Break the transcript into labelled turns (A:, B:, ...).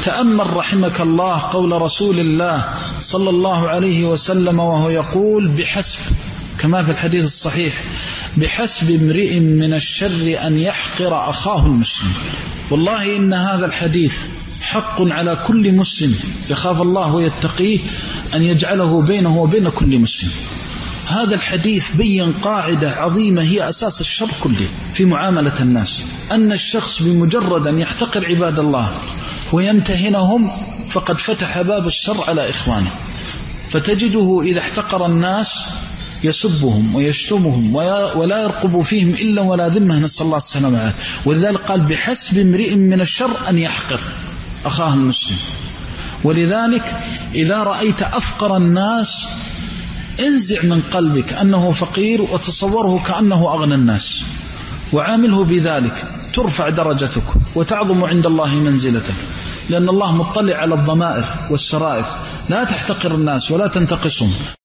A: وتأمل رحمك الله قول رسول الله صلى الله عليه وسلم وهو يقول بحسب، كما في الحديث الصحيح، بحسب امرئ من الشر أن يحقر أخاه المسلم. والله إن هذا الحديث حق على كل مسلم يخاف الله ويتقيه أن يجعله بينه وبين كل مسلم. هذا الحديث بين قاعدة عظيمة هي أساس الشر كله في معاملة الناس، أن الشخص بمجرد أن يحتقر عباد الله ويمتهنهم فقد فتح باب الشر على إخوانه، فتجده إذا احتقر الناس يسبهم ويشتمهم ولا يرقب فيهم إلا ولا ذمة، نسأل الله السلامة. ولذلك قال بحسب امرئ من الشر أن يحقر أخاه المسلم. ولذلك إذا رأيت أفقر الناس انزع من قلبك أنه فقير وتصوره كأنه أغنى الناس، وعامله بذلك ترفع درجتك وتعظم عند الله منزلتك، لأن الله مطلع على الضمائر والسرائر. لا تحتقر الناس ولا تنتقصهم.